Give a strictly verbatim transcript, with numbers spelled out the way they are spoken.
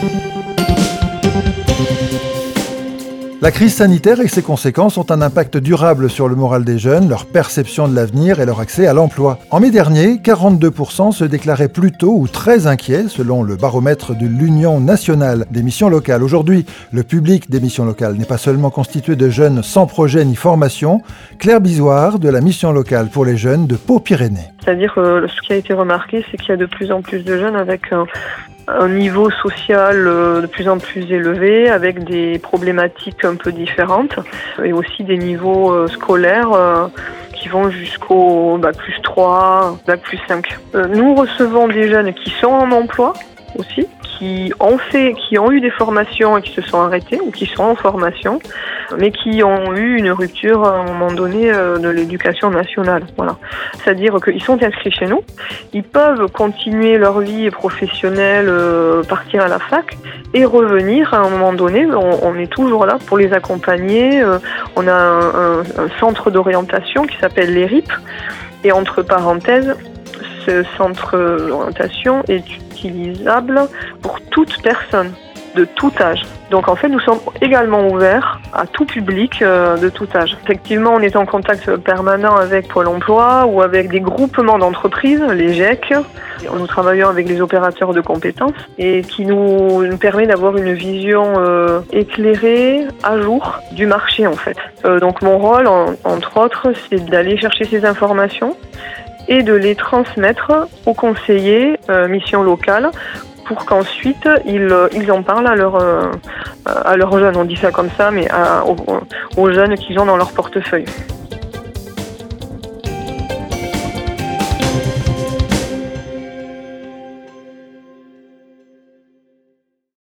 La crise sanitaire et ses conséquences ont un impact durable sur le moral des jeunes, leur perception de l'avenir et leur accès à l'emploi. En mai dernier, quarante-deux pour cent se déclaraient plutôt ou très inquiets, selon le baromètre de l'Union nationale des missions locales. Aujourd'hui, le public des missions locales n'est pas seulement constitué de jeunes sans projet ni formation. Claire Bisoire, de la mission locale pour les jeunes de Pau-Pyrénées. C'est-à-dire que ce qui a été remarqué, c'est qu'il y a de plus en plus de jeunes avec un, un niveau social de plus en plus élevé, avec des problématiques un peu différentes et aussi des niveaux scolaires qui vont jusqu'au bac plus trois, bac plus cinq. Nous recevons des jeunes qui sont en emploi aussi, qui ont fait, qui ont eu des formations et qui se sont arrêtés ou qui sont en formation, mais qui ont eu une rupture à un moment donné de l'éducation nationale. Voilà. C'est-à-dire qu'ils sont inscrits chez nous, ils peuvent continuer leur vie professionnelle, partir à la fac et revenir à un moment donné. On, on est toujours là pour les accompagner. On a un, un, un centre d'orientation qui s'appelle l'E R I P et entre parenthèses, ce centre d'orientation est utilisable pour toute personne de tout âge. Donc en fait, nous sommes également ouverts à tout public euh, de tout âge. Effectivement, on est en contact permanent avec Pôle emploi ou avec des groupements d'entreprises, les G E C. Nous travaillons avec les opérateurs de compétences et qui nous, nous permet d'avoir une vision euh, éclairée, à jour du marché en fait. Euh, donc mon rôle, en, entre autres, c'est d'aller chercher ces informations et de les transmettre aux conseillers euh, mission locale pour qu'ensuite ils, ils en parlent à leurs euh, à leurs jeunes. On dit ça comme ça, mais à, aux, aux jeunes qu'ils ont dans leur portefeuille.